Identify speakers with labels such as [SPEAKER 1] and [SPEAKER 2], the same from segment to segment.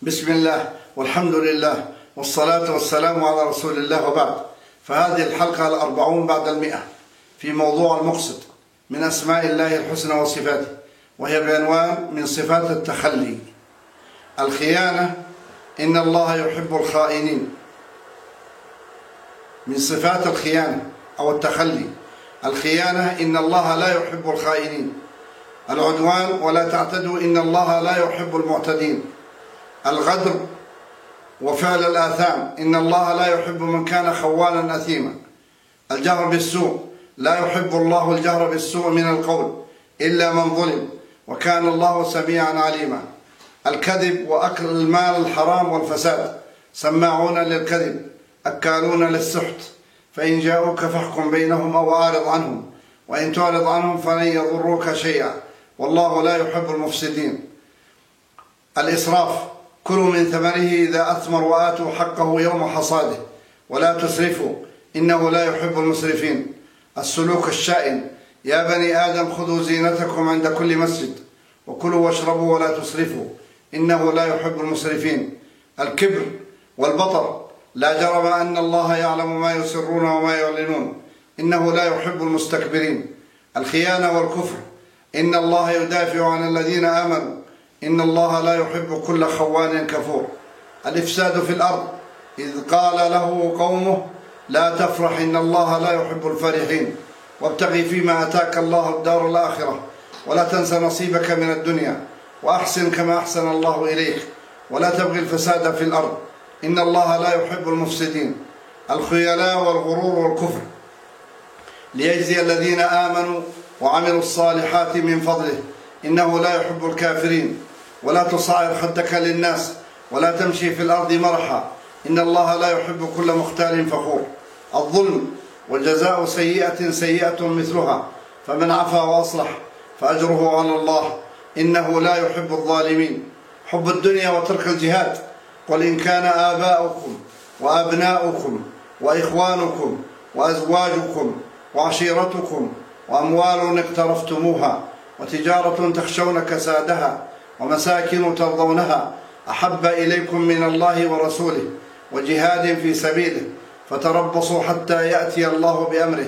[SPEAKER 1] بسم الله والحمد لله والصلاة والسلام على رسول الله، وبعد. فهذه الحلقة 40 بعد 100 في موضوع المقصد من أسماء الله الحسنى وصفاته، وهي بعنوان من صفات التخلي. الخيانة، إن الله يحب الخائنين. من صفات الخيانة أو التخلي الخيانة، إن الله لا يحب الخائنين. العدوان، ولا تعتدوا إن الله لا يحب المعتدين. الغدر وفعل الآثام، إن الله لا يحب من كان خوانا أثيما. الجهر بالسوء، لا يحب الله الجهر بالسوء من القول إلا من ظلم، وكان الله سميعا عليما. الكذب وأكل المال الحرام والفساد، سماعون للكذب أكالون للسحت، فإن جاءوك فاحكم بينهم أو أعرض عنهم، وإن تعرض عنهم فلن يضروك شيئا، والله لا يحب المفسدين. الإسراف، كلوا من ثمره إذا أثمر وآتوا حقه يوم حصاده، ولا تسرفوا إنه لا يحب المسرفين. السلوك الشائن، يا بني آدم خذوا زينتكم عند كل مسجد، وكلوا واشربوا ولا تسرفوا إنه لا يحب المسرفين. الكبر والبطر، لا جرم أن الله يعلم ما يسرون وما يعلنون إنه لا يحب المستكبرين. الخيانة والكفر، إن الله يدافع عن الذين آمنوا إن الله لا يحب كل خوان كفور. الإفساد في الأرض، إذ قال له قومه لا تفرح إن الله لا يحب الفرحين، وابتغي فيما أتاك الله الدار الآخرة، ولا تنس نصيبك من الدنيا، وأحسن كما أحسن الله إليك، ولا تبغي الفساد في الأرض إن الله لا يحب المفسدين. الخيلاء والغرور والكفر، ليجزي الذين آمنوا وعملوا الصالحات من فضله إنه لا يحب الكافرين. ولا تصعر خدك للناس ولا تمشي في الأرض مرحا إن الله لا يحب كل مختال فخور. الظلم، والجزاء سيئة سيئة مثلها، فمن عفا وأصلح فأجره على الله إنه لا يحب الظالمين. حب الدنيا وترك الجهاد، قل إن كان آباؤكم وأبناؤكم وإخوانكم وأزواجكم وعشيرتكم وأموال اقترفتموها وتجارة تخشون كسادها ومساكن ترضونها أحب إليكم من الله ورسوله وجهاد في سبيله فتربصوا حتى يأتي الله بأمره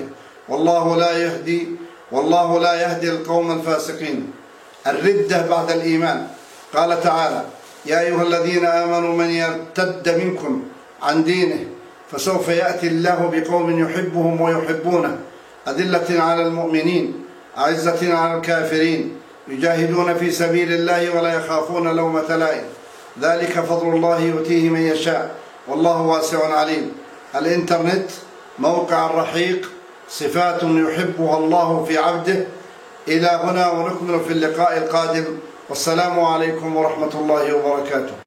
[SPEAKER 1] والله لا يهدي القوم الفاسقين. الردة بعد الإيمان، قال تعالى يا أيها الذين آمنوا من يرتد منكم عن دينه فسوف يأتي الله بقوم يحبهم ويحبونه، أذلة على المؤمنين أعزة على الكافرين، يجاهدون في سبيل الله ولا يخافون لومة لائم، ذلك فضل الله يؤتيه من يشاء والله واسع عليم. الإنترنت، موقع الرحيق، صفات يحبها الله في عبده. إلى هنا، ونكمل في اللقاء القادم، والسلام عليكم ورحمة الله وبركاته.